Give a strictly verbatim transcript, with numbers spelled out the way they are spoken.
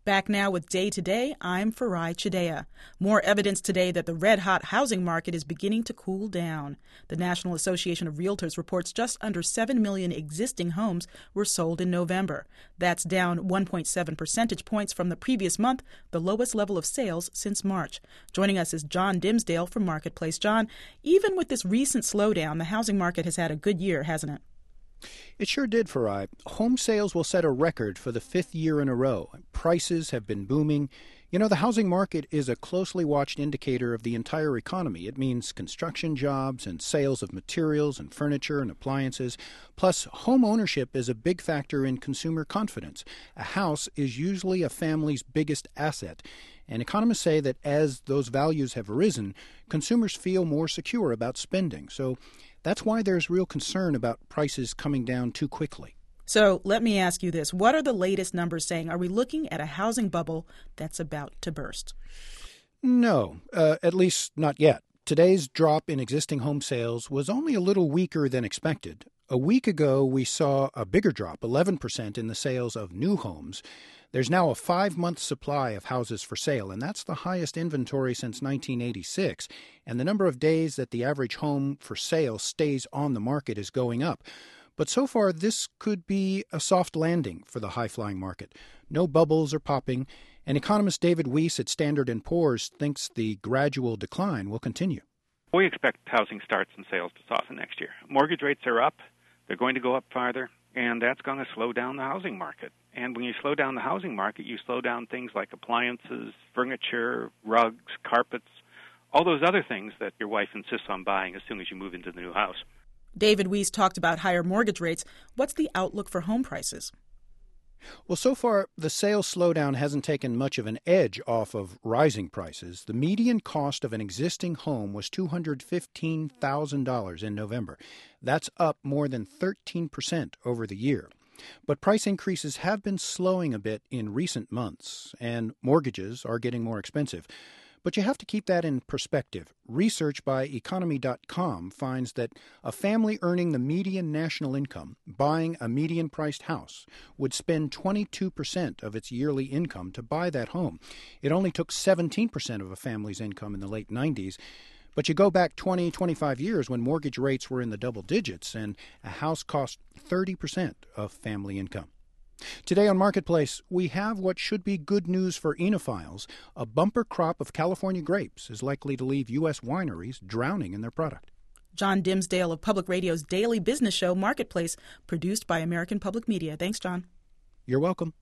Back now with Day to Day, I'm Farai Chideya. More evidence today that the red-hot housing market is beginning to cool down. The National Association of Realtors reports just under seven million existing homes were sold in November. That's down one point seven percentage points from the previous month, the lowest level of sales since March. Joining us is John Dimsdale from Marketplace. John, even with this recent slowdown, the housing market has had a good year, hasn't it? It sure did, Farai. Home sales will set a record for the fifth year in a row. Prices have been booming. You know, the housing market is a closely watched indicator of the entire economy. It means construction jobs and sales of materials and furniture and appliances. Plus, home ownership is a big factor in consumer confidence. A house is usually a family's biggest asset. And economists say that as those values have risen, consumers feel more secure about spending. So that's why there's real concern about prices coming down too quickly. So let me ask you this. What are the latest numbers saying? Are we looking at a housing bubble that's about to burst? No, uh, at least not yet. Today's drop in existing home sales was only a little weaker than expected. A week ago, we saw a bigger drop, eleven percent in the sales of new homes. There's now a five-month supply of houses for sale, and that's the highest inventory since nineteen eighty-six. And the number of days that the average home for sale stays on the market is going up. But so far, this could be a soft landing for the high-flying market. No bubbles are popping, and economist David Weiss at Standard and Poor's thinks the gradual decline will continue. We expect housing starts and sales to soften next year. Mortgage rates are up. They're going to go up farther, and that's going to slow down the housing market. And when you slow down the housing market, you slow down things like appliances, furniture, rugs, carpets, all those other things that your wife insists on buying as soon as you move into the new house. David Weiss talked about higher mortgage rates. What's the outlook for home prices? Well, so far, the sales slowdown hasn't taken much of an edge off of rising prices. The median cost of an existing home was two hundred fifteen thousand dollars in November. That's up more than thirteen percent over the year. But price increases have been slowing a bit in recent months, and mortgages are getting more expensive. But you have to keep that in perspective. Research by economy dot com finds that a family earning the median national income, buying a median-priced house, would spend twenty-two percent of its yearly income to buy that home. It only took seventeen percent of a family's income in the late nineties. But you go back twenty, twenty-five years when mortgage rates were in the double digits and a house cost thirty percent of family income. Today on Marketplace, we have what should be good news for enophiles. A bumper crop of California grapes is likely to leave U S wineries drowning in their product. John Dimsdale of Public Radio's daily business show, Marketplace, produced by American Public Media. Thanks, John. You're welcome.